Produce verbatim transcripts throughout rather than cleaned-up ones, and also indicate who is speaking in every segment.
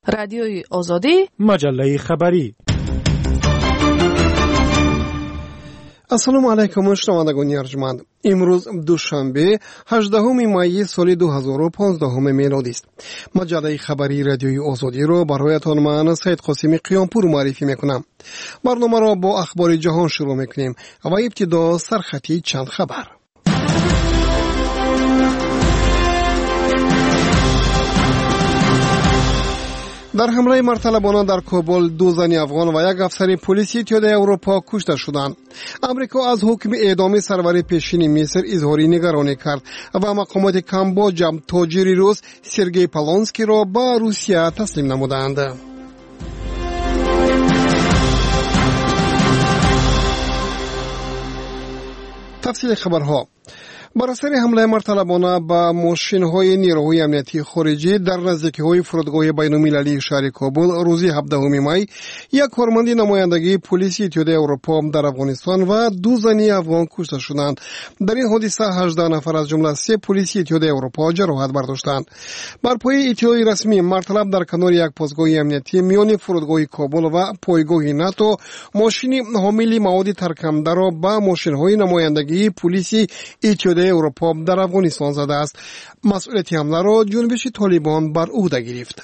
Speaker 1: رادیوی آزادی،
Speaker 2: مجله خبری.
Speaker 3: السلام علیکم شنوندگان ارجمند. امروز دوشنبه هجدهم می سال دو هزار و پانزده میلادی است. مجله خبری رادیوی آزادی را برایتان من سید قاسمی قیامپور معرفی میکنم. برنامه را با اخبار جهان شروع میکنیم و ابتدا سرخطی چند خبر. در حمله مرتلبانه در کابل دو زن افغان و یک افسر پلیس اتحادیه اروپا کشته شدند. امریکا از حکم اعدام سرور پیشین مصر اظهار نگرانی کرد و مقامات کامبوجا تاجر روس سرگئی پالانسکی را به روسیه تسلیم نمودند. تفصیل خبرها. بر اثر حمله مرتلبانه به ماشین‌های نیروهای امنیتی خارجی در نزدیکی‌های فرودگاه بین‌المللی شهر کابل روز هفدهم می یک کارمند نمایندگی پلیس اتحادیه اروپا در افغانستان و دو زن افغان کشته شدند. در این حادثه هجده نفر از جمله سه پلیس اتحادیه اروپا جراحت برداشتند. بر پایه اطلاع رسمی مرتلب در کنار یک پاسگاه امنیتی میان فرودگاه کابل و پایگاه ناتو ماشین حامل مواد ترکنده را به ماشین‌های نمایندگی پلیس اتحادیه اروپا در افغانستان زده است. مسئولیت حمله را جنبش طالبان بر عهده گرفت.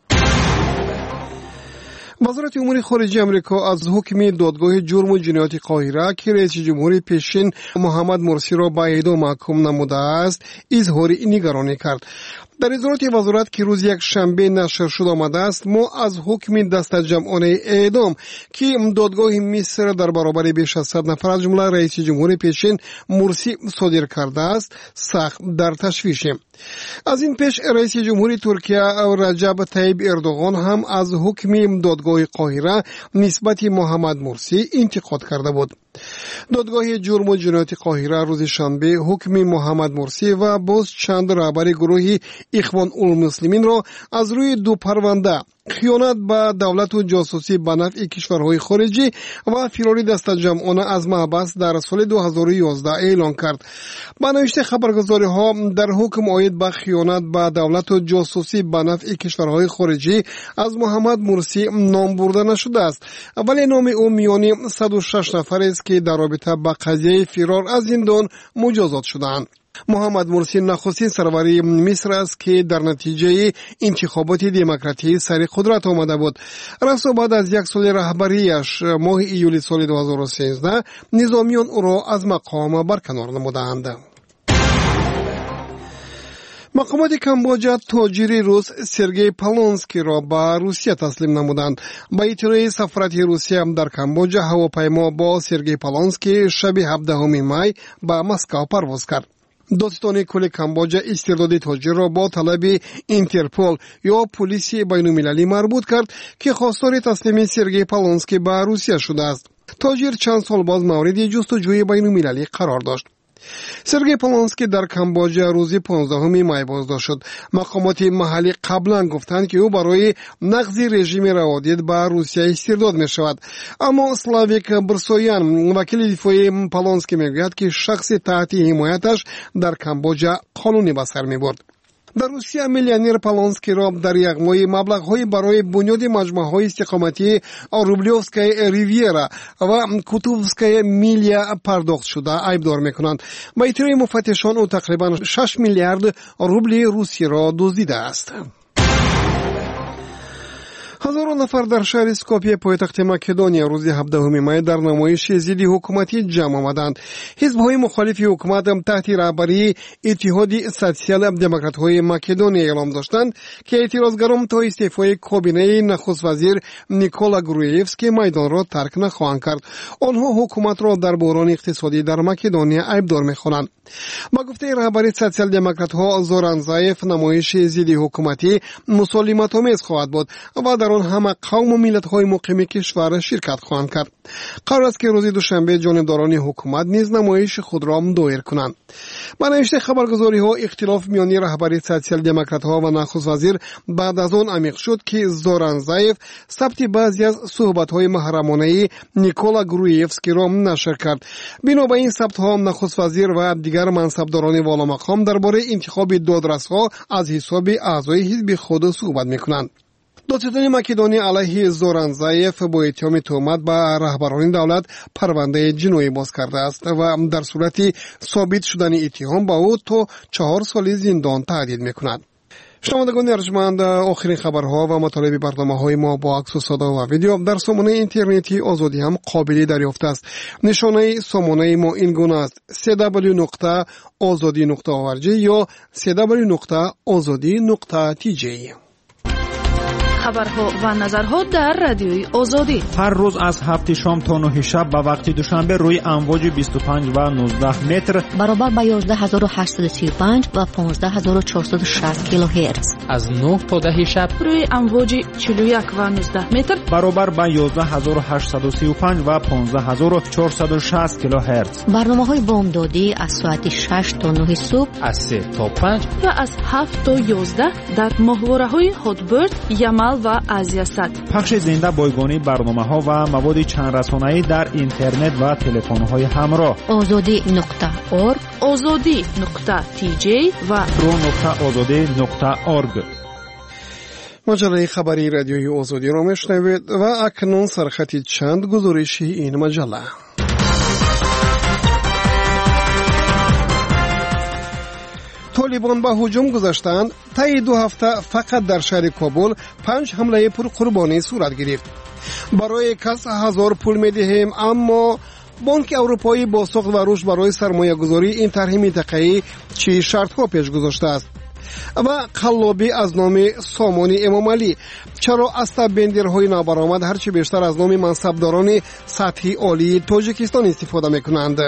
Speaker 3: وزارت امور خارجه امریکا از حکم دادگاه جرم و جنایات قاهره که رئیس جمهور پیشین محمد مرسی را به اعدام محکوم نموده است اظهار نگرانی کرد. در اظهارات وزارت که روز یک شنبه نشر شد آمده است ما از حکم دستجمعانه اعدام که دادگاه مصر در برابر بیش از صد نفر از جمله رئیس جمهور پیشین مرسی صادر کرده است سخت در تشویشیم. از این پیش رئیس جمهور ترکیه رجب طیب اردوغان هم از حکم دادگاه قاهره نسبت محمد مرسی انتقاد کرده بود. دادگاه جرم و جنایات قاهره روز شنبه حکم محمد مرسی و باز چند رهبر گروه اخوان المسلمین را از روی دو پرونده خیانت به دولت و جاسوسی به نفع کشورهای خارجی و فراری دستجمعانه از محبس در سال دو هزار و یازده اعلان کرد. به نوشته خبرگزاری ها در حکم عاید به خیانت به دولت و جاسوسی به نفع کشورهای خارجی از محمد مرسی نام برده نشده است، ولی نام او میان صد و شش نفر است که در رابطه با قضیه فرار از زندان مجازات شدند. محمد مرسی نخستین سرور مصر است که در نتیجه انتخابات دموکراتی سر قدرت آمده بود. راستا بعد از یک سال رهبریش ماه ایول سال دو هزار و سیزده نظامیان او را از مقام برکنار نمودند. مقامات کامبوجا تاجر روس سرگئی پالانسکی را به روسیه تسلیم نمودند. با اطلاع سفارت روسیه در کامبوجا هواپیما با سرگئی پالانسکی شب هفدهم می به مسکو پرواز کرد. دادستان کل کامبوجا استرداد تاجر را با طلب اینترپول یا پلیس بین‌المللی مربوط کرد که خواستار تسلیم سرگئی پالانسکی به روسیه شده است. تاجر چند سال بعد مورد جستجوی بین‌المللی قرار داشت. سرگئی پالانسکی در کامبوجا روز پانزدهم می بازداشت شد. مقامات محلی قبلا گفتند که او برای نقض رژیم روادید به روسیه استرداد می شود، اما سلاویک برسویان وکیل دفاعی پالانسکی می گوید که شخص تحت حمایتش در کامبوجا قانونی به سر می برد. در روسیه میلیونر پالانسکی را در یک ماه مبلغ‌های برای بنیاد مجموعه‌های استقامتی روبلیوفسکای ریویرا و کوتوفسکای میلیا پرداخت شده ایبدار می‌کنند. با اطلاع مفتشان او تقریباً شش میلیارد روبل روسی را دزدیده است. هزاران نفر در شهر اسکوپیه پایتخت مکدونیا روز هفدهم می در نمایش ضد حکومتی جمع آمدند. حزب‌های مخالف حکومت تحت رهبری اتحاد سوسیال دموکرات‌های مکدونیا اعلام داشتند که اعتراضگران تا استعفای کابینه نخست وزیر نیکولا گرویفسکی میدان را ترک نخواهند کرد. آنها حکومت را در بحران اقتصادی در مکدونیا ایبدار می‌خوانند. با گفته رهبری سوسیال دموکرات‌ها زوران زایف نمایش ضد حکومتی مسالمت‌آمیز خواهد بود و در آن همه قوم و ملت‌های مقیم کشور شرکت خواهند کرد. قرار است که روز دوشنبه جانبداران حکومت نیز نمایش خود را دایر کنند. با نوشته خبرگزاری‌ها اختلاف میان رهبری سوسیال دموکرات‌ها و نخست وزیر بعد از آن عمیق شد که زوران زایف ثبت بعضی از صحبت‌های محرمانه نیکولا گرویفسکی را نشر کرد. بنابراین ثبت‌ها نخست وزیر و دیگر منصبداران والا مقام درباره انتخاب دادرس‌ها از حساب اعضای حزب خود صحبت می‌کنند. دادستان مکدونی علیه زورانزایف با اتهام تهمت به رهبران دولت پرونده جنایی باز کرده است و در صورت ثابت شدن اتهام با او تا چهار سال زندان تهدید میکند. شنوندگان ارجمند، آخرین خبرها و مطالب برنامه‌های ما با عکس و صدا و ویدیو در سامانه اینترنتی آزادی هم قابل دریافت است. نشانه سامانه ما این گونه است: دبلیو دبلیو دبلیو نقطه آزادی نقطه او ار جی یا دبلیو دبلیو دبلیو نقطه آزادی نقطه تی جی.
Speaker 1: خبرها و نظرها در رادیوی آزادی
Speaker 2: هر روز از هفت شام تا نه شب به وقت دوشنبه روی امواج بیست و پنج و نوزده متر
Speaker 4: برابر با یازده هزار و هشتصد و سی و پنج و پانزده هزار و چهارصد و شصت کیلوهرتز
Speaker 5: از نه تا ده شب
Speaker 1: روی امواج چهل و یک و نوزده متر
Speaker 2: برابر با یازده هزار و هشتصد و سی و پنج و پانزده هزار و چهارصد و شصت کیلوهرتز.
Speaker 4: برنامه‌های بامدادی از ساعت شش تا نه صبح،
Speaker 5: از سه تا پنج
Speaker 1: و از هفت تا یازده در ماهواره‌های هاتبرد، یمل و آزیاست.
Speaker 2: پخش زنده بایگانی برنامه‌ها و مواد چند رسانه‌ای در اینترنت و تلفن‌های همراه.
Speaker 4: آزادی نقطه اورگ،
Speaker 1: آزادی نقطه تی جی و
Speaker 2: رو نقطه آزادی نقطه اورگ.
Speaker 3: مجله خبری رادیوی آزادی را میشنوید و اکنون سرخطی چند گزارشی این مجله. طالبان به هجوم گذاشتند. طی دو هفته فقط در شهر کابل پنج حمله پر قربانی صورت گرفت. برای کس هزار پول میدهیم، اما بانک اروپایی با ساخت و رشد برای سرمایه گذاری این طرح منطقه‌ای چه شرط ها پیش گذاشته است؟ و قلابی از نام سامانی امام علی: چرا از بندرهای نابرآمد هرچی بیشتر از نام منصبداران سطحی عالی تاجیکستان استفاده میکنند؟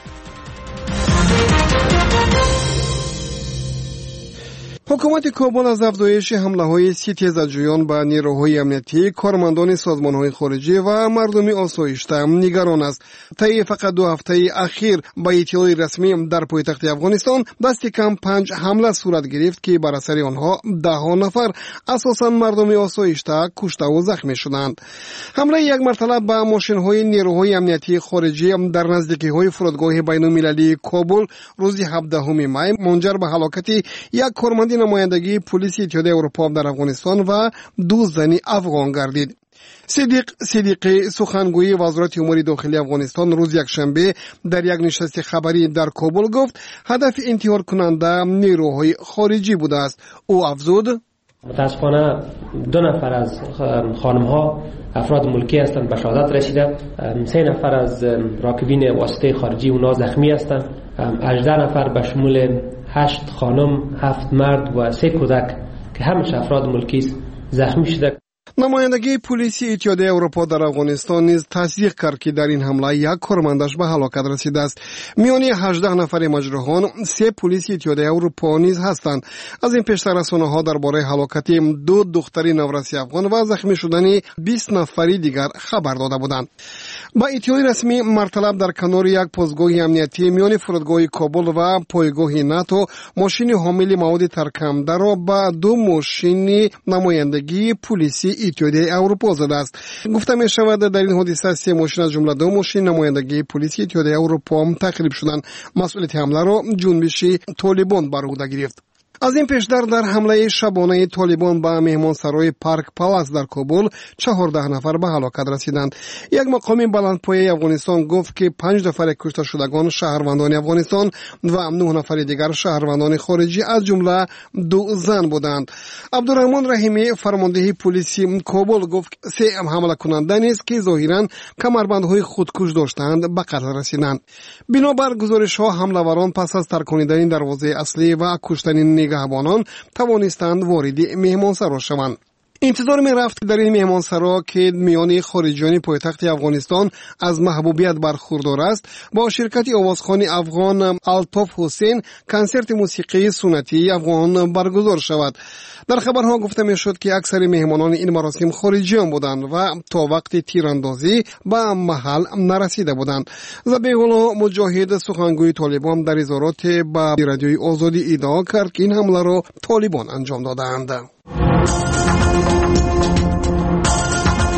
Speaker 3: حکومت کابل از افزایش حمله‌های ستیزجویان به نیروهای امنیتی، کارمندان سازمان‌های خارجی و مردم آسایشته نگران است. طی فقط دو هفته اخیر با اطلاع رسمی در پایتخت افغانستان دست کم پنج حمله صورت گرفت که بر اثر آنها ده ها نفر اساساً مردم آسایشته کشته و زخمی شدند. حمله یک مرتبه به ماشین‌های نیروهای امنیتی خارجی در نزدیکی‌های فرودگاه بین‌المللی کابل روز هفدهم می منجر به هلاکت یک کارمند نمایندگی پلیس اتحادیه اروپا در افغانستان و دو زن افغان گردید. صدیق صدیقی، سخنگوی وزارت امور داخلی افغانستان، روز یکشنبه در یک نشست خبری در کابل گفت هدف انتحار کننده نیروهای خارجی بوده است. او افزود:
Speaker 6: متاسفانه دو نفر از خانم‌ها افراد ملکی هستند به شهادت رسیده، سه نفر از راکبین واسطه خارجی اونا زخمی هستند، هجده نفر به شمول هشت خانم، هفت مرد و سه کودک که همش افراد ملکی زخمی شده.
Speaker 3: نمایندگی پلیس اتحادیه اروپا در افغانستان نیز تصدیق کرد که در این حمله یک کارمندش به هلاکت رسیده است. میان هجده نفر مجروحان سه پلیس اتحادیه اروپا نیز هستند. از این پیشتر رسانه‌ها درباره هلاکت دو دختر نورسی افغان و زخمی شدن بیست نفری دیگر خبر داده بودند. با اطلاع رسمی مرتلب در کنار یک پستگاه امنیتی میان فرودگاه کابل و پایگاه ناتو ماشین حامل مواد ترکمنده را به دو ماشین نمایندگی پلیسی اتحادیه اروپا زده است. گفته می شود در این حادثه سه ماشین از جمله دو ماشین نمایندگی پلیسی اتحادیه اروپا تخریب شدند. مسئولیت حمله را جنبش طالبان بر عهده گرفت. از این پیشتر در حمله شبانه طالبان به مهمانسرای پارک پالاس در کابل چهارده نفر به هلاکت رسیدند. یک مقام بلندپایه افغانستان گفت که پنج نفر کشته شدگان شهروندان افغانستان و نه نفر دیگر شهروندان خارجی از جمله دو زن بودند. عبدالرحمن رحیمی، فرمانده پلیس کابل، گفت سه حمله کننده نیست که ظاهرا کمربندهای خودکش داشتند به قتل رسیدند. بنابر گزارش‌ها حمله‌وران پس از ترکاندن دروازه اصلی و کشتن نگهبانان توانستند وارد مهمانسرا شوند. انتظار می رفت در این مهمانسرا که میان خارجیان پایتخت افغانستان از محبوبیت برخوردار است، با شرکت آوازخوان افغان الطاف حسین کنسرت موسیقی سنتی افغان برگزار شود. در خبرها گفته می شد که اکثر مهمانان این مراسم خارجیان بودند و تا وقت تیراندازی به محل نرسیده بودند. ذبیح الله مجاهد، سخنگوی طالبان، در اظهارات به رادیوی آزادی ادعا کرد که این حمله را طالبان انجام دادند.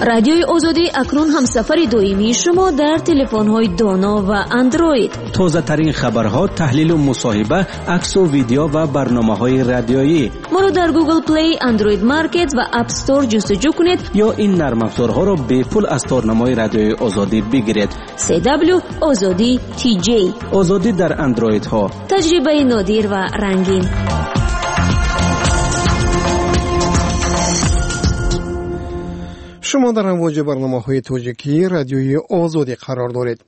Speaker 7: رادیوی آزادی اکنون همسفر دائمی شما در تلفن‌های دانا و اندروید.
Speaker 8: تازه ترین خبرها، تحلیل و مصاحبه، عکس و ویدیو و برنامه‌های رادیویی.
Speaker 7: ما رو در گوگل پلی، اندروید مارکت و اپ استور جستجو کنید
Speaker 8: یا این نرم افزارها را به پول از تارنمای رادیوی آزادی بگیرید.
Speaker 7: سی دبلیو آزادی تی جی.
Speaker 8: آزادی در اندروید ها.
Speaker 7: تجربه نادر و رنگین.
Speaker 3: شما در امواج برنامه‌های توجیکی رادیوی آزادی قرار دارید.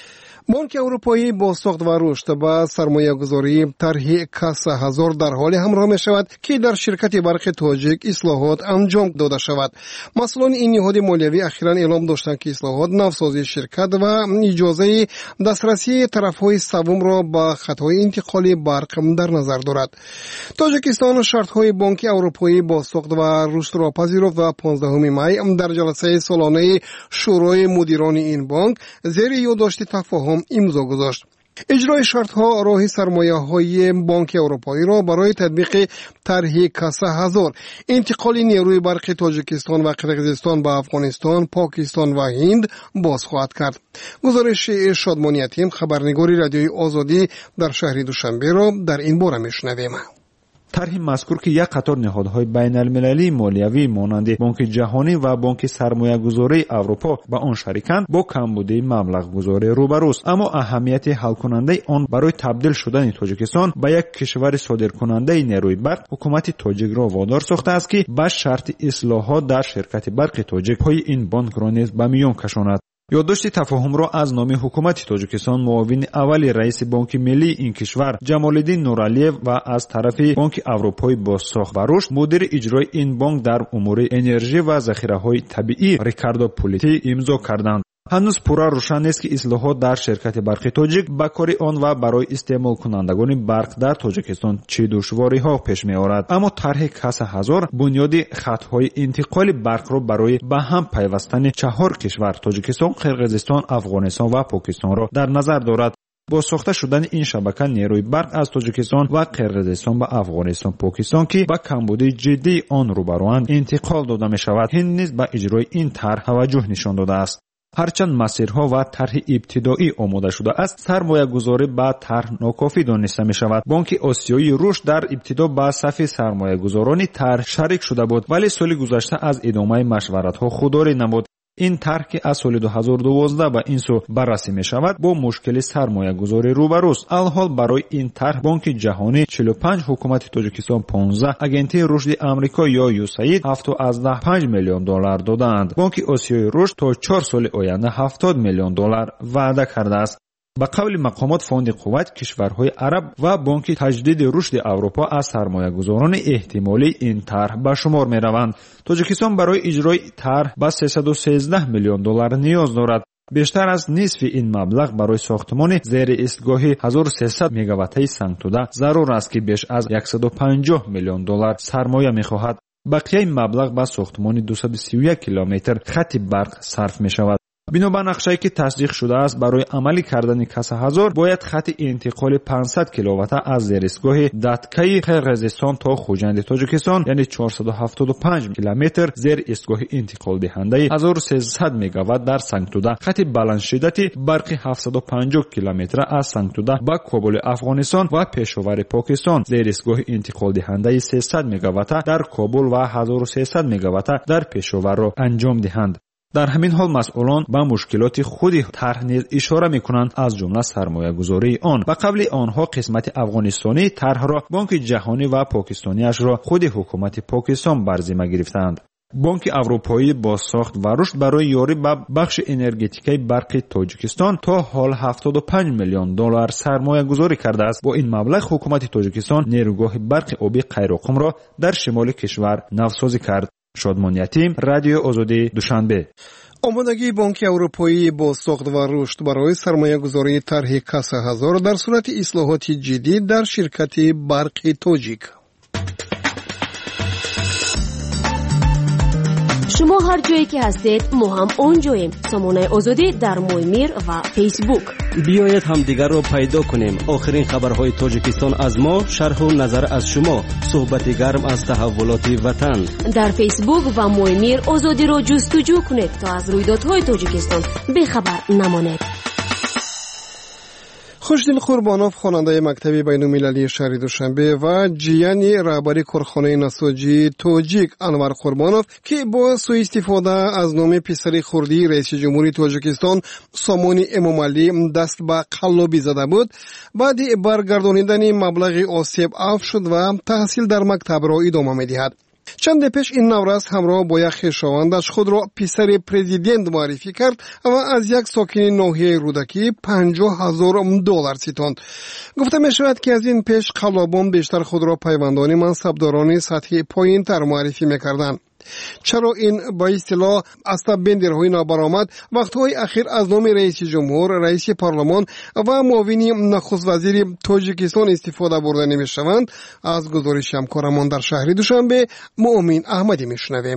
Speaker 3: بانک اروپایی با ساخت و رشد به سرمایه‌گذاری طرح کاسا هزار در حال همراه می شود که در شرکت برق تاجیک اصلاحات انجام داده شود. مسئولان این نهاد مالیوی اخیراً اعلام داشتند که اصلاحات نوسازی شرکت و اجازه دسترسی طرف‌های سوم را به خطهای انتقال برق در نظر دارد. تاجیکستان شرط‌های بانک اروپایی با ساخت و رشد را پذیرفت و پانزدهم می در جلسه سالانه شورای مدیران این بانک زیر یادداشت تفاهم امضا گذاشت. اجرای شرط‌ها راه سرمایه‌های بانک اروپایی را برای تطبیق طرح کاسا هزار، انتقال نیروی برق تاجیکستان و قرقیزستان به افغانستان، پاکستان و هند باز خواهد کرد. گزارش شادمانی یتیم، خبرنگاری رادیوی آزادی در شهر دوشنبه را در این باره میشنویم.
Speaker 2: طرح مذکور که یک قطار نهادهای بین المللی مالیوی مانند بانک جهانی و بانک سرمایه‌گذاری اروپا با آن شریکند با کمبودی مبلغ گذاری روبروست، اما اهمیت حل کننده آن برای تبدیل شدن تاجیکستان به یک کشور صادرکننده نیروی برق حکومت تاجیک را وادار ساخته است که با شرط اصلاحات در شرکت برق تاجیک پای این بانک را نیز به میان کشاند. یادداشت تفاهم را از نام حکومت تاجیکستان معاون اول رئیس بانک ملی این کشور جمالالدین نورالیف و از طرف بانک اروپایی با ساخت و رشد مدیر اجرای این بانک در امور انرژی و ذخیره‌های طبیعی ریکاردو پولیتی امضا کردند. هنوز پورا روشن نیست که اصلاحات در شرکت برق تاجیک با کار آن و برای استعمال کنندگان برق در تاجیکستان چه دشواری‌ها پیش می‌آورد، اما طرح کاسا هزار بنیاد خط‌های انتقال برق را برای به هم پیوستن چهار کشور تاجیکستان، قرقیزستان، افغانستان و پاکستان را در نظر دارد. با ساخته شدن این شبکه نیروی برق از تاجیکستان و قرقیزستان به افغانستان، پاکستان که با کمبودی جدی آن روبروند انتقال داده می‌شود، هند نیز به اجرای این طرح توجه نشان داده است. هرچند مسیرها و طرح ابتدایی آماده شده است، سرمایه گذاری به طرح ناکافی دانسته می شود. بانک آسیایی رشد در ابتدا به صف سرمایه گذاران طرح شریک شده بود، ولی سال گذشته از ادامه مشورت ها خودداری نمود. این طرح که از سال دو هزار و دوازده به این سو بررسی می شود با مشکل سرمایه گذاری روبروست. الحال برای این طرح بانک جهانی چهل و پنج، حکومت تاجیکستان پانزده، اگنتی رشد آمریکا یا یوساید هفتاد و پنج میلیون دلار دادند. بانک آسیای رشد تا چهار سال آینده هفتاد میلیون دلار وعده کرده است. به قول مقامات فوند قوت کشورهای عرب و بانک تجدید رشد اروپا از سرمایه‌گذاران احتمالی این طرح به شمار می‌روند. تاجیکستان برای اجرای طرح به سیصد و سیزده میلیون دلار نیاز دارد. بیشتر از نصف این مبلغ برای ساختمان زیر ایستگاه هزار و سیصد مگاواتی سنگتوده ضرور است که بیش از صد و پنجاه میلیون دلار سرمایه می‌خواهد. بقیه مبلغ به ساختمان دویست و سی و یک کیلومتر خط برق صرف می‌شود. بنابر نقشه‌ای که تصدیق شده است، برای عملی کردن کاسا هزار باید خط انتقال پانصد کیلووات از زیر ایستگاه داتکای قرقیزستان تا خوجند تاجیکستان یعنی چهارصد و هفتاد و پنج کیلومتر زیر ایستگاه انتقال دهنده هزار و سیصد مگاوات در سنگتوده، خط بلند شدتی برقی هفتصد و پنجاه کیلومتر از سنگتوده با کابل افغانستان و پشاور پاکستان زیر ایستگاه انتقال دهنده سیصد مگاوات در کابل و هزار و سیصد مگاوات در پشاور را انجام دهند. در همین حال مسئولان به مشکلات خود طرح نیز اشاره می‌کنند، از جمله سرمایه گذاری آن. و قبل آنها قسمت افغانستانی طرح را بانک جهانی و پاکستانیش را خود حکومت پاکستان بر ذمه گرفتند. بانک اروپایی با ساخت و رشد برای یاری به بخش انرژتیکی برق تاجیکستان تا حال هفتاد و پنج میلیون دلار سرمایه گذاری کرده است. با این مبلغ حکومت تاجیکستان نیروگاه برق آبی قیراقم را در شمال کشور نوسازی کرد. شادمان یتیم، رادیو آزادی، دوشنبه.
Speaker 3: آمادگی بانک اروپایی با ساخت و رشد برای سرمایه گذاری طرح کاسا هزار در صورت اصلاحات جدید در شرکت برق تاجیک.
Speaker 7: شما هر جایی که هستید ما هم اونجاییم. سامانه آزادی در مویمیر و فیسبوک.
Speaker 8: بیایید هم دیگر رو پیدا کنیم. آخرین خبرهای تاجیکستان از ما، شرح و نظر از شما، صحبت گرم از تحولات وطن.
Speaker 7: در فیسبوک و مویمیر آزادی رو جستجو کنید تا از رویدادهای تاجیکستان بخبر نمانید.
Speaker 3: خوشدل قربانوف خواننده مکتب بین‌المللی شهر دوشنبه و جیانی رهبری کارخانه نساجی تاجیک انور قربانوف که با سوء استفاده از نام پسر خردی رئیس جمهوری تاجیکستان سامان امامعلی دست به قلابی زده بود، بعد برگردانیدن مبلغ آسیب عفو شد و تحصیل در مکتب را ادامه می‌دهد. چند پیش این نوروز همراه با یک خویشاوندش خود را پسر پرزیدنت معرفی کرد و از یک ساکن ناحیه رودکی پنجاه هزار دلار ستاند. گفته می شود که از این پیش قلابان بیشتر خود را پیوندان منصبداران سطح پایین تر معرفی میکردند. چرا این با اصطلاح اسباب بندرهای نابرآمد وقتهای اخیر از نام رئیس جمهور، رئیس پارلمان و معاون نخست وزیر تاجیکستان استفاده برده نمی شوند؟ از گزارش همکارمان در شهر دوشنبه مؤمن احمدی میشنویم.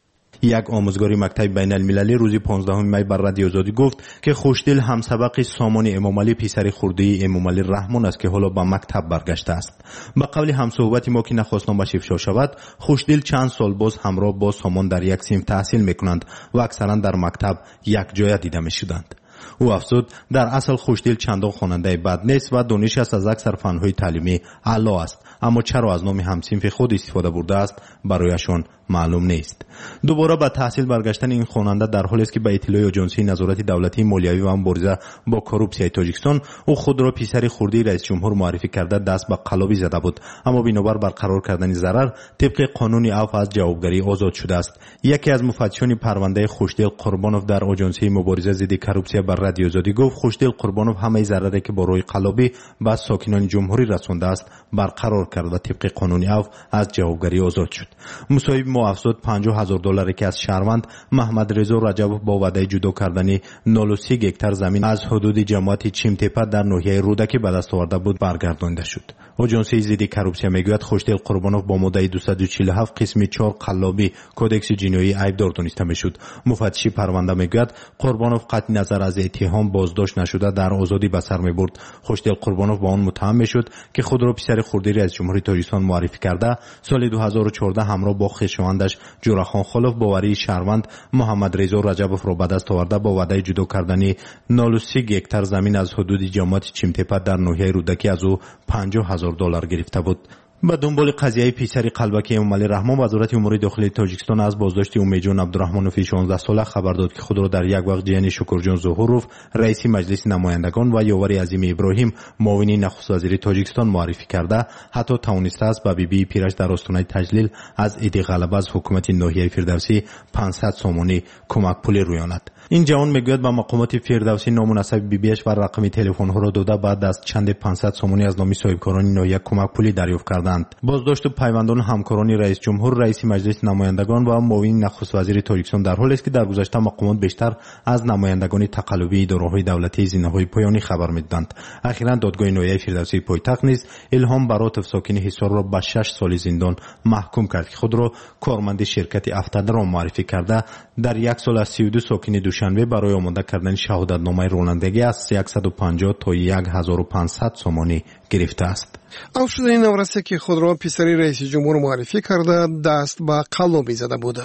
Speaker 9: یک آموزگاری مکتب بین المللی روزی پانزدهم می بر رادیو آزادی گفت که خوشدل همسبق سامان امامعلی پسر خردی امامعلی رحمان است که حالا به مکتب برگشته است. به قول همصحبت ما که نخواستم به افشا شود، خوشدل چند سال باز همراه با سامان در یک صنف تحصیل میکنند و اکثرا در مکتب یک جای دیده میشدند. او افزود در اصل خوشدل چندان خواننده بد نیست و دانش است از اکثر فنهای تعلیمی اعلی است، اما چرا از نام همصنف خود استفاده برده است برایشان معلوم نیست. دوباره به تحصیل برگشتن این خواننده در حالی است که به اطلاع اژانسی نظارت دولتی مالیوی و مبارزه با کورپسیای تاجیکستان او خود را پسر خردی رئیس جمهور معرفی کرده دست به قلابی زده بود، اما بنابر برقرار کردن ضرر طبق قانون عفو از جوابگری آزاد شده است. یکی از مفتشان پرونده خوشدل قربانوف در اژانسی مبارزه ضد کورپسیا بر رادیو آزادی گفت خوشدل قربانوف همه ضرری که با روی قلابی به ساکنان جمهوری رسانده است برقرار کرد و طبق قانون عفو از جوابگری آزاد شد. مصاحب ما افزود پنجاه هزار دلار که از شهروند محمد رضا رجبوف با وعده جدا کردن نود و سی گکتار زمین از حدود جماعت چیمتپه در ناحیه رودکی به دست آورده بود برگردانده شد. اژانسی ضد کورپسیا میگوید خوشدل قربانوف با ماده دویست و چهل و هفت قسم چهار قلابی کودکس جنایی عیبدار دانسته میشد. مفتشی پرونده میگوید قربانوف قطع نظر از اتهام بازداشت نشده در آزادی به سر میبرد. خوشدل قربانوف با آن متهم میشد که خود را پسر خردی رئیس جمهوری تاجیکستان معرفی کرده سال دو هزار و چهارده همراه با خویشاوندش جورخان خلف باوری شهروند محمد رضا رجبوف را به دست آورده با وعده جدا کردن نود و سی گکتار زمین از حدود جماعت چیمتپه در ناحیه رودکی از او پنجاه هزار دلار گرفته بود. به دنبال قضیه پسر قلبکی امامعلی رحمان وزارت امور داخلی تاجیکستان از بازداشت امیدجان عبدالرحمنوفی شانزده ساله خبر داد که خود را در یک وقت جیان شکرجان ظهوروف رئیس مجلس نمایندگان و یاور عظیم ابراهیم معاون نخست وزیر تاجیکستان معرفی کرده، حتی توانسته است به بی بی پیرش در آستانه تجلیل از عید غلبه از حکومت ناحیه فردوسی پانصد سامانی کمک پولی رویاند. این جوان میگوید با مقامات فردوسی نامناسب بی بیش و رقم تلفن ها را داده بعد از چند پانصد سامانی از نام صاحبکاران ناحیه کمک پولی دریافت کردند. بازداشت پیوندان همکاران رئیس جمهور، رئیس مجلس نمایندگان و معاون نخست وزیر تاجیکستان در حالی است که در گذشته مقامات بیشتر از نمایندگان تقلبی اداره‌های دولتی زینه‌های پایانی خبر می‌دادند. اخیراً دادگاه ناحیه فردوسی پایتخت نیز الهام براتف ساکن حصار را به شش سال زندان محکوم کرد که خود را کارمند شرکت افتادرام معرفی کرده در یک سال از سی و دو ساکن دوشنبه برای آماده کردن شهادتنامه رانندگی از صد و پنجاه تا هزار و پانصد سامانی گرفته است.
Speaker 3: افشار این نورسته که خود را پسر رئیس جمهور معرفی کرده دست به قلابی زده بوده.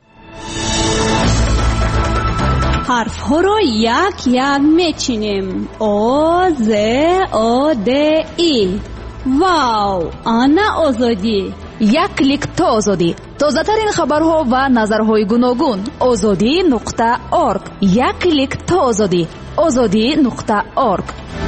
Speaker 10: حرف ها را یک یک میچینیم. او ز او د ای. واو، آنا آزادی.
Speaker 1: یک کلیک تا آزادی. تازه ترین خبرها و نظرهای گوناگون. آزادی نقطه اورگ. یک کلیک تا آزادی. آزادی نقطه اورگ.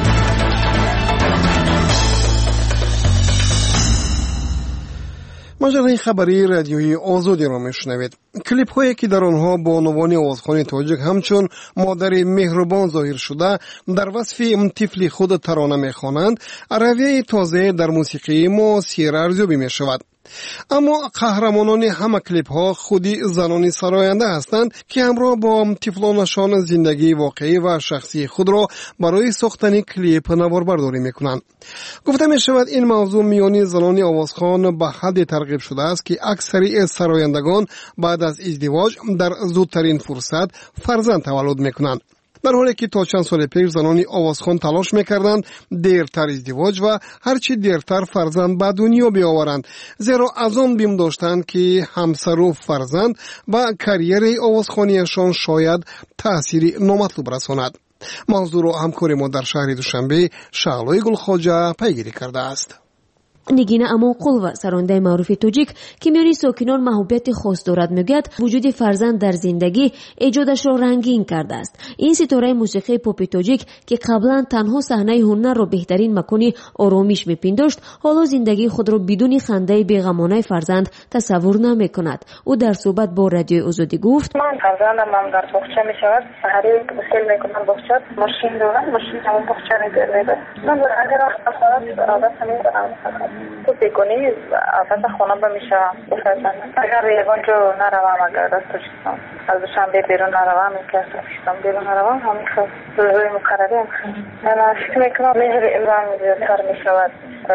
Speaker 3: مجله خبری رادیویی آزادی را میشنوید. کلیپ هایی که در آنها با عنوان آوازخوان تاجیک همچون مادر مهربان ظاهر شده در وصف طفل خود ترانه میخوانند، رویه تازه در موسیقی معاصر ارزیابی میشود. اما قهرمانان همه کلیپ ها خودی زنان سراینده هستند که همراه با طفلانشان زندگی واقعی و شخصی خود را برای ساختن کلیپ نواربرداری میکنند. گفته می شود این موضوع میان زنان آوازخوان به حد ترغیب شده است که اکثری سرایندگان بعد از ازدواج در زودترین فرصت فرزند تولد میکنند، در حالی که تا چند سال پیش زنان آوازخوان تلاش میکردند دیرتر ازدواج و هرچی دیرتر فرزند به دنیا بیاورند، زیرا از آن بیم داشتند که همسر و فرزند و کریر آوازخوانیشان شاید تأثیری نامطلوب رساند. موضوع را همکار ما در شهر دوشنبه شغلای گلخواجه پیگیری کرده است.
Speaker 7: نگینه امانقلوه سرانده معروف توجیک که میان ساکنان محبت خاص دارد میگوید وجود فرزند در زندگی ایجادش را رنگین کرده است. این ستاره موسیقی پاپ توجیک که قبلا تنها صحنه هنر را بهترین مکانی آرامش میپنداشت، حالا زندگی خود را بدون خنده بیغمانه فرزند تصور نمیکند. او در صحبت با رادیو آزادی گفت:
Speaker 11: من فرزندم هم در باغچه میشود، سحری بسیل میکنم باغچه، ماشین دارم، ماشین همون باغچه میبرم. من اگر وقت عادت میکنم تو بکنی اصلا خونه با میشم اگر یکان جو نروم، اگر دست شستم از دوشنبه بیرون نروم، که شستم بیرون نروم همین خواست روی مقرری هم خواست. من فکر میکنم مهر امران زیادتر میشود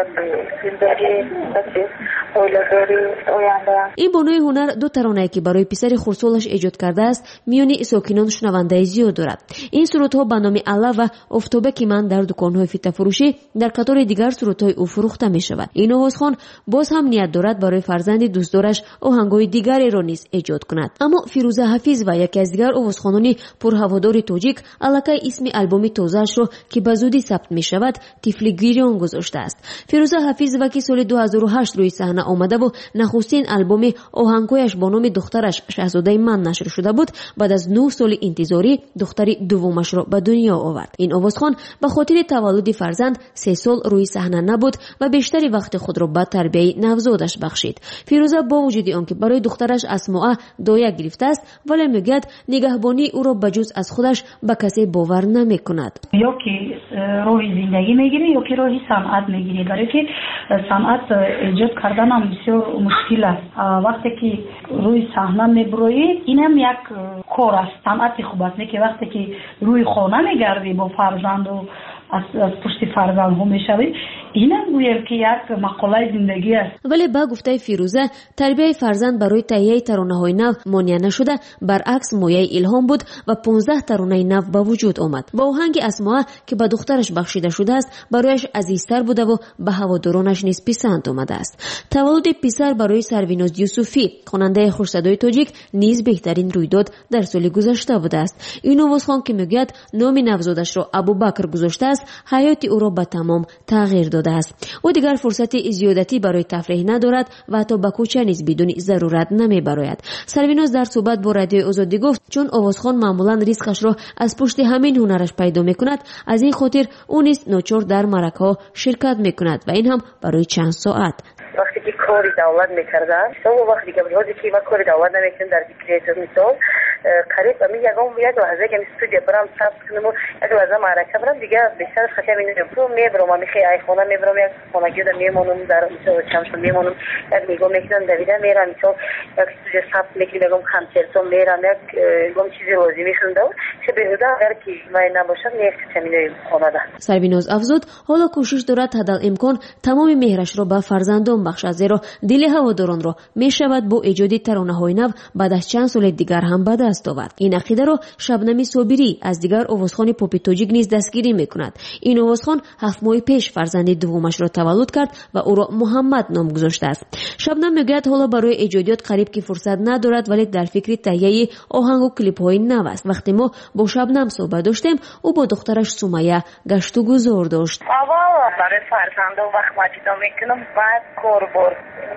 Speaker 11: زندگی بچه اولاداری اوینده.
Speaker 7: این بانوی هنر دو ترانه که برای پسر خردسالش ایجاد کرده است میان ساکنان شنونده زیاد دارد. این سرودها به نام الله و افتابه که من در دکانهای فیته فروشی در قطار دیگر سرودهای او فروخته می شود. این آوازخوان باز هم نیت دارد برای فرزند دوستدارش آهنگهای دیگری را نیز ایجاد کند. اما فیروزه حفیظ و یکی از دیگر آوازخوانان پرهوادار توجیک الکی اسم آلبوم تازه‌اش را که به زودی ثبت می شود طفل گریان گذاشته است. فیروزه حفیظ وکی سال دو هزار و هشت روی صحنه آمده و نخستین آلبوم آهنگهایش با نام دخترش شاهزاده من نشر شده بود. بعد از نه سال انتظاری دختر دومش را به دنیا آورد. این آوازخوان به خاطر تولد فرزند سه سال روی صحنه نبود و بیشتری وقت خود را به تربیت نوزادش بخشید. فیروزه با وجود آنکه برای دخترش اسماء دایه گرفته است، ولی میگوید نگهبانی او را بجز از خودش به کسی باور نمیکند.
Speaker 12: یا که روی زندگی میگیره یا که روی صنعت میگیره، برای که صنعت ایجاد کردن هم بسیار مشکل است. وقتی که روی صحنه میبروید اینم یک کار است، صنعت خوب است. نه که وقتی که روی خانه میگردی با فرزند و از, از پشت فرزند ها میشوید، اینم گویم که یک مقاله زندگی است.
Speaker 7: ولی با گفته فیروزه تربیت فرزند برای تهیه ترانه‌های نو مانع نشده، برعکس مایه الهام بود و پانزده ترانه نو به وجود آمد. با آهنگ اسماء که به دخترش بخشیده شده است برایش عزیزتر بوده و به هوادارانش نیز پسند آمده است. تولد پسر برای سرویناز یوسفی خواننده خوش‌صدای توجیک نیز بهترین رویداد در سال گذشته بوده است. این آوازخوان که میگوید نام نوزادش را ابوبکر گذاشته است، حیات او را به تمام تغییر داده است. او دیگر فرصت زیادتی برای تفریح ندارد و حتی به کوچه نیز بدون ضرورت نمیبراید. سرویناز در صحبت با رادیو آزادی گفت چون آوازخوان معمولا ریسکش را از پشت همین هنرش پیدا میکند، از این خاطر او نیز ناچار در مرکه‌ها شرکت میکند و این هم برای چند ساعت.
Speaker 11: وقتی که کاری دولت میکردن تو وقتی که بودی که ما کاری دولت نمیکردن در کریتور میسال قریب می یگام یک لحظه که استودیو برام ثبت کنم و یک لحظه معرکه برام دیگه بیشتر خشم اینو برو میبرم میخی ای خونه میبرم یک خونگی در میمونم در چمشون میمونم یک میگم میکنم دویده میرم چون یک استودیو ثبت میکنم میگم کنسرتون میرم یک گم چیزی روزی میخوندم چه بهوده اگر که من نباشم یک چمینه خونه ده.
Speaker 7: سرویناز افزود حالا کوشش دارد حداقل امکان تمام مهرش را به فرزندان بخشد، زیرا دل هواداران را میشود با ایجاد ترانه‌های نو بعد از چند سال دیگر هم به دست آورد. این عقیده را شبنم صابری از دیگر آوازخوان پاپ توجیک نیز دستگیری میکند. این آوازخوان هفت ماه پیش فرزند دومش را تولد کرد و او را محمد نام گذاشته است. شبنم میگوید حالا برای ایجادیات قریب که فرصت ندارد، ولی در فکر تهیه آهنگ و کلیپ های نو است. وقتی ما با شبنم صحبت داشتیم او با دخترش سمیه گشت و گذار داشت.
Speaker 11: بابا برای فرزند و وقت ماجیدا میکنم بعد کوربور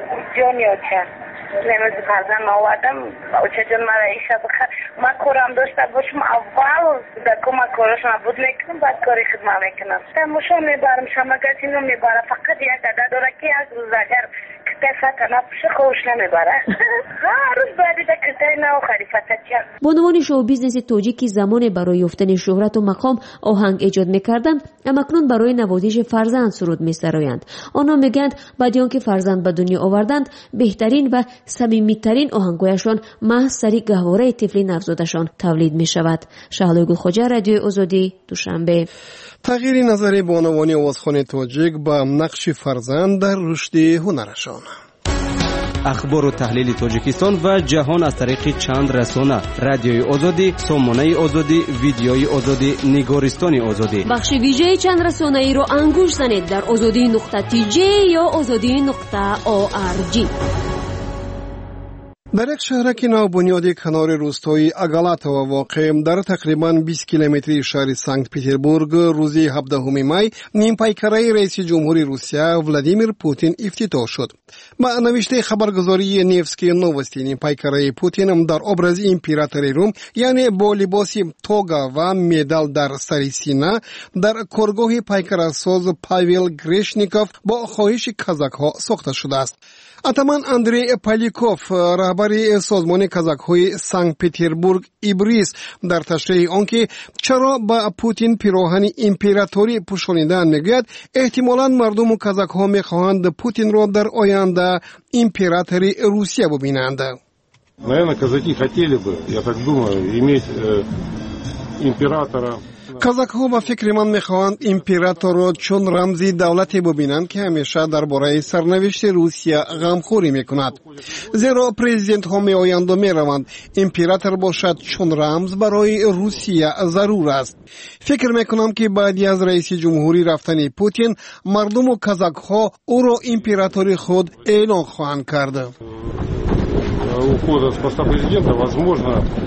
Speaker 11: جونیو چن نمیز فرزند آوردم و چجون من ایشا بخیر ما کورم داشته باشم اول دکو ما کورش نبود میکنم بعد کاری خدمت میکنم تماشا میبرم شما گزینو میبرم فقط یک عدد داره که از روز اگر قفت نفش خوش نمیبره هر روز باید ده کتای نو خلیفتچیان.
Speaker 7: بانوان شو بیزنس تاجیکی زمان برای یافتن شهرت و مقام آهنگ ایجاد میکردند، اما اکنون برای نوازش فرزند سرود میسرایند. آنها میگند بعد آنکه فرزند به دنیا آوردند بهترین و صمیمیترین آهنگایشان محض سری گهواره طفلی نوزادشان تولید می شود. شهلا گلخوجه، رادیوی آزادی، دوشنبه.
Speaker 3: تغییر نظر بانوان آوازخوان تاجیک با نقش فرزند در رشد هنرشان.
Speaker 8: اخبار و تحلیل تاجیکستان و جهان از طریق چند رسانه: رادیوی آزادی، سامانه آزادی، ویدیوی آزادی، نگارستان آزادی.
Speaker 7: بخش ویژه چند رسانه ای رو انگوش زنید در آزادی نقطه تی جی یا آزادی نقطه او آر جی.
Speaker 3: در یک شهرک نوبنیاد کنار روستای اگالاتو واقع در تقریباً بیست کیلومتری شهر سنت پتربورگ روز هفدهم می نیم پیکره رئیس جمهوری روسیه ولادیمیر پوتین افتتاح شد. با نوشته خبرگزاری نیفسکی نوستی، نیم پیکره پوتین در ابراز امپراتور روم یعنی با لباس توگا و مدال در سر سینه در کارگاه پیکره ساز پاویل گریشنیکوف با خواهش کازاک ها ساخته شده است. اتمان اندری پالیکوف، رهبری سازمان کازاک‌های سنت پتربورگ ایبریس، در تشریح آنکه چرا با پوتین پیراهن امپراتوری پوشانیدن میگوید احتمالاً مردم کازاک‌ها میخواهند پوتین را در آینده امپراتور روسیه ببینند.
Speaker 13: Наверное, казаки хотели бы, я так думаю, иметь императора.
Speaker 3: کازاک ها با فکر من میخواهند امپراتور را چون رمزی دولتی ببینند که همیشه درباره سرنوشت روسیه غمخوری میکند. زیرا پرزیدنت ها میآیند و میروند، امپراتور باشد چون رمز برای روسیه ضرور است. فکر میکنم که بعد از رئیس جمهوری رفتن پوتین، مردم و کازاک ها او را امپراتور خود اعلان خواهند کرد.
Speaker 13: Ухода с поста президента, возможно,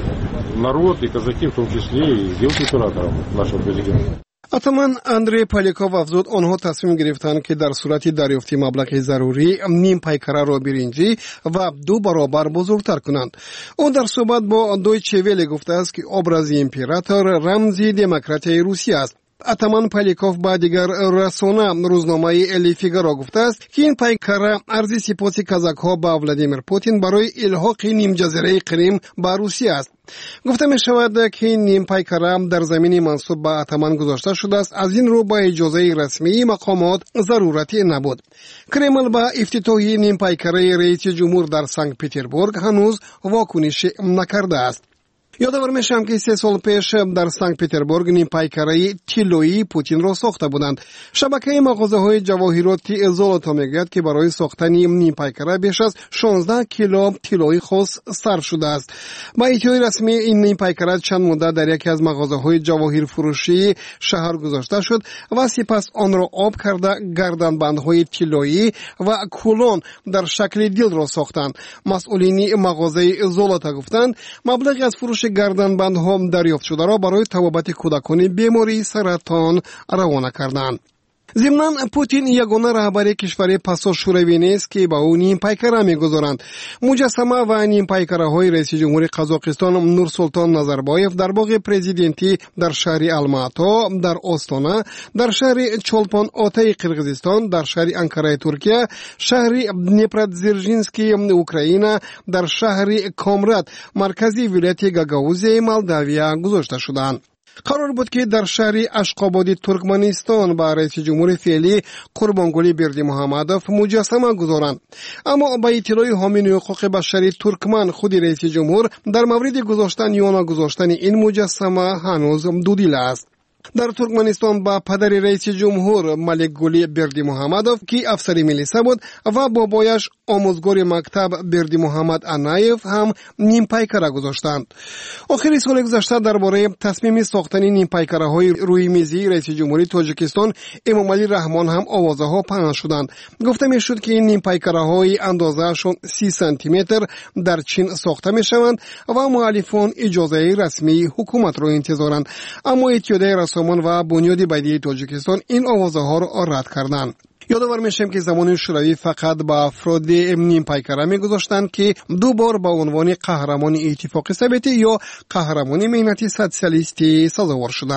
Speaker 13: народ и казаки в том числе и сделают императором нашего президента.
Speaker 3: اتمن اندری پالیکوف افزود آنها تصمیم گرفتند که در صورت دریافت مبلغ ضروری نیم پیکره را برنجی و دو برابر بزرگتر کنند. او در صحبت با دویچه وله گفته است که ابراز امپراتور رمزی دموکراسی روسیه است. اتمان پالیکوف با دیگر رسانه روزنامه الی فیگارو گفته است که این پیکره ارزی سپاس کازاک ها با ولادیمیر پوتین برای الحاق نیم جزیره کریم با روسیه است. گفته می شود که این نیم پیکره در زمین منصوب به اتمان گذاشته شده است. از این رو با اجازه رسمی مقامات ضرورتی نبود. کرمل با افتتاح نیم پیکره رئیس جمهور در سنت پتربورگ هنوز واکنش نکرده است. یادآور میشم که سه سال پیش در سنت پتربورگ نیم پیکره طلایی پوتین را ساخته بودند. شبکه مغازه های جواهرات زولتا میگوید که برای ساختن نیم پیکره بیش از شانزده کیلو طلای خاص صرف شده است. با ادعای رسمی این نیم پیکره چند مدت در یکی از مغازه های جواهر فروشی شهر گذاشته شد و سپس آن را آب کرده گردنبندهای طلایی و کولون در شکل دل را ساختند. مسئولین مغازه زولتا گفتند مبلغ از فروش گردنبند ها دریافت شده را برای طبابت کودکان بیماری سرطان روانه کردند. ضمناً پوتین یگانه رهبر کشور پسا شوروی نیست که با او نیم پیکره میگذارند. مجسمه و نیم پیکره های رئیس جمهور قزاقستان نورسلطان نظربایف در باغ پرزیدنتی در شهر الماتا، در آستانه، در شهر چولپان آتای قرقیزستان، در شهر انکاره ترکیه، شهر دنیپرودزержинسکی اوکراین، در شهر کامرات مرکزی ولایت گاگاوزی مولداویا گذاشته شدند. قرار بود که در شهر اشقابادی ترکمنستان با رئیس جمهور فعلی قربانگلی بردیمحمدوف مجسمه گذارند، اما با اطلاع حامی حقوق بشری ترکمن خود رئیس جمهور در مورد گذاشتن یا نگذاشتن این مجسمه هنوز دو دل است. در ترکمنستان با پدر رئیس جمهور ملک گلی بردیمحمدوف که افسر ملیسه بود و بابایش آموزگار مکتب بردیمحمد انایف هم نیم پیکره گذاشتند. آخر سال گذشته درباره تصمیم ساختن نیم پیکره های روی میزی رئیس جمهوری تاجیکستان امامعلی رحمان هم آوازه ها پخش شدند. گفته می شد که این نیم پیکره های اندازه شون سی سانتی متر در چین ساخته می شوند و مؤلفان اجازه رسمی حکومت را انتظارند، اما اتحادیه رسامان و بنیاد بدیهی تاجیکستان این آوازه ها را رد کردند. یادآور میشم که زمان شوروی فقط با افراد نیم پیکره میگذاشتند که دو بار با عنوان قهرمان اتفاق سوویتی یا قهرمان ملت سوسیالیستی سزاوار شدند.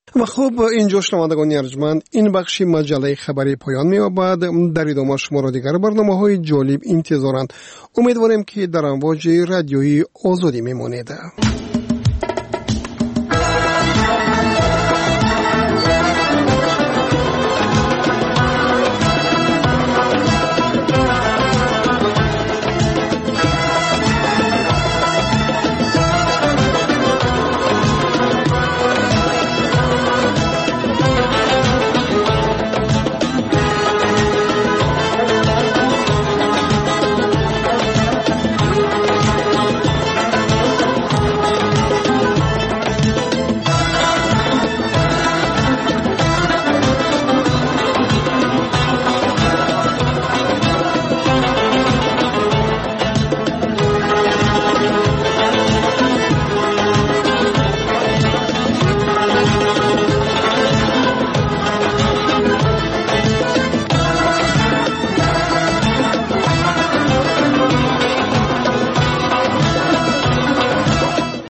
Speaker 3: و خب اینجا شنوندگان ارجمند این بخش مجله خبری پایان می‌یابد. در ادامه شما را دیگر برنامه‌های جالب انتظارند. امیدواریم که در امواج رادیویی آزادی میمانید.